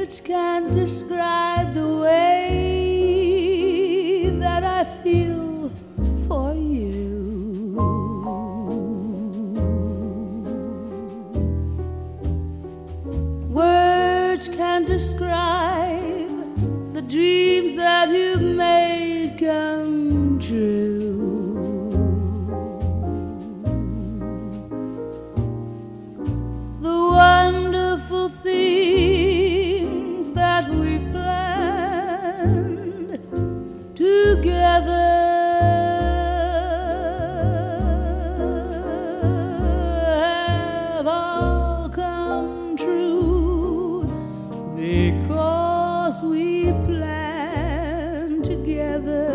Words can't describe the way that I feel for you. Words can't describe the dreams that you've made come true. The wonderful things that we planned together have all come true because we planned together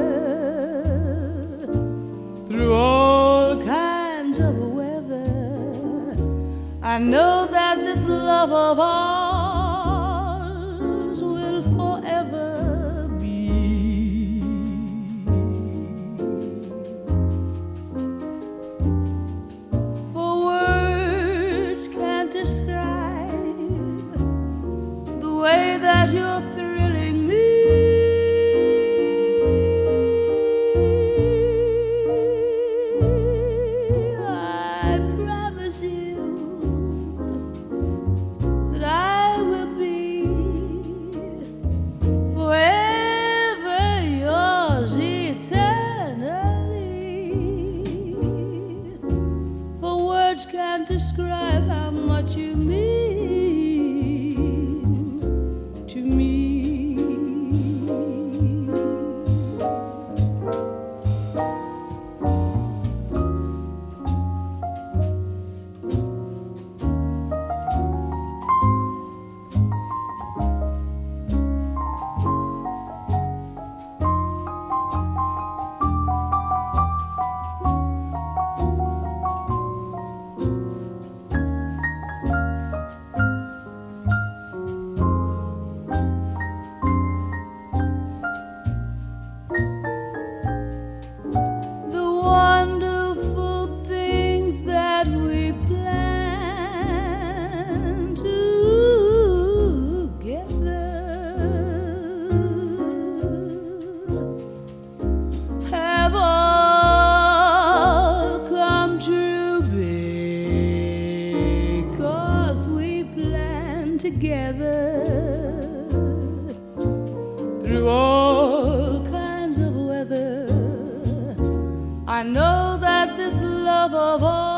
through all kinds of weather. I know that this love of ours will forever be. For words can't describe the way that you're thrilling me. I promise you that I will be forever yours eternally. For words can't describe how much you mean to me. Together through all kinds of weather. I know that this love of ours